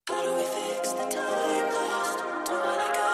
How do we fix the time lost? Don't wanna go.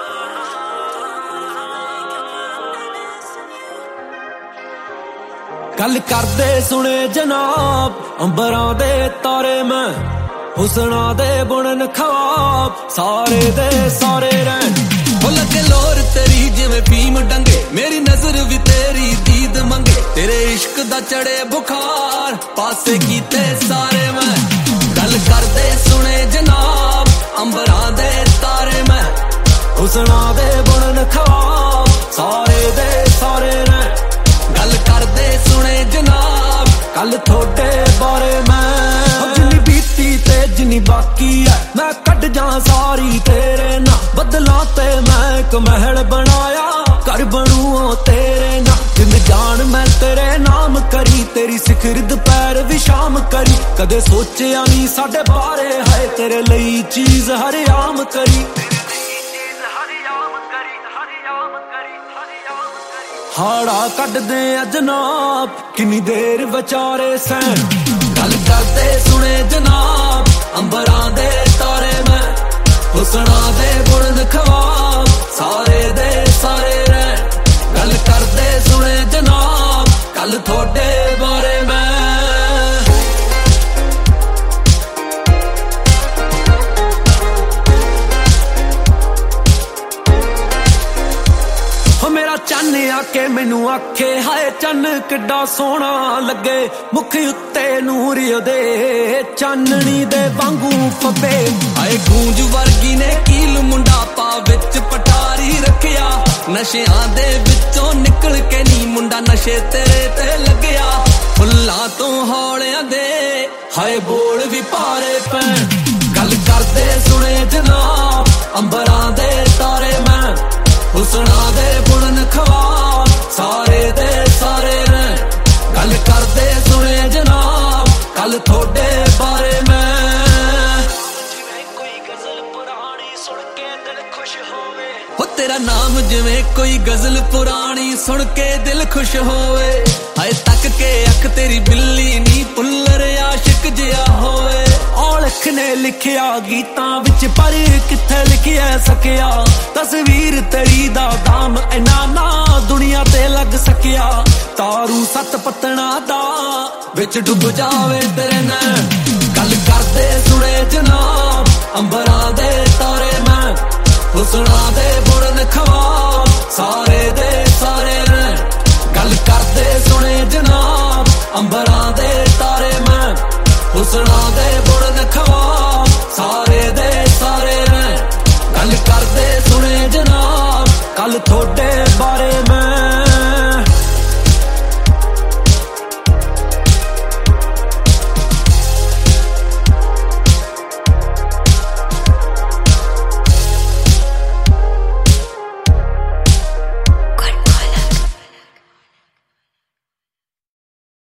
गल करदे सुने जनाब अंबरां दे तारे मैं हुसना दे बुनन ख्वाब सारे दे सारे रहन ओ लगे लोर तेरी जिवें भीम डंगे मेरी नजर भी तेरी दीद मंगे तेरे इश्क दा चढ़े बुखार पासे कीते सारे मैं गल करदे सुने जनाब अंबरां दे तारे मैं हुसना दे बुनन ख्वाब सारे दे सारे रहन गल करदे सुने जनाब कल थोड़े बारे मैं जिन्नी बीती ते जिन्नी बाकी है मैं कट जा सारी तेरे ना बदला ते मैं एक महल बनाया घर बनू तेरे ना जिन जान मैं तेरे नाम करी तेरी सिखर दोपहर भी शाम करी कदे सोचिया नहीं साडे बारे है तेरे लई चीज हरियाम करी हाड़ा कट दे जनाब किन्नी देर बचारे सैन गल करदे सुने जनाब अंबरां दे तारे मैं हुसना दे बुनन ख्वाब सारे दे सारे रहन गल करदे सुने जनाब कल थोड़े बारे मैं चन्न आके मैनू आखे हाय चन्न किड्डा सोहना लगे मुख उत्ते नूर दे चाननी दे वांगू फबे हाय गूंज वर्गी ने कील मुंडा पा विच पटारी रखिया नशियां दे विचों निकल के नी मुंडा नशे तेरे ते लगया फुल्लां तो हौलियां दे हाय बोल भी पारे पैण गल करदे सुने जनाब अंबरां दे तारे मैं हुसना दे बुनन ख्वाब सारे दे सारे रहन गल करदे सुने जनाब कल थोड़े बारे मैं जिवें कोई गजल पुरानी सुन के दिल खुश होवे हो तेरा नाम जिवें कोई गजल पुरानी सुन के दिल खुश होवे हाय तक के अख तेरी बिल्ली नी पुल्लर आशिक जिया होवे औलख ने लिखिया गीतां विच पर किथे लिखिया सकिया तस्वीर तेरी दा दाम इना ना दुनिया ते लग सकिया तारू सत पत्तना दा विच डुब जावे तेरे नैन गल करदे सुने जनाब अंबरां दे तारे मैं हुसना दे बुनन ख्वाब सारे दे सारे रहन गल करदे सुने जनाब अंबरां दे तारे मैं हुसना दे बुनन ख्वाब सारे दे सारे रहन गल करदे सुने जनाब कल थोड़े बारे मैं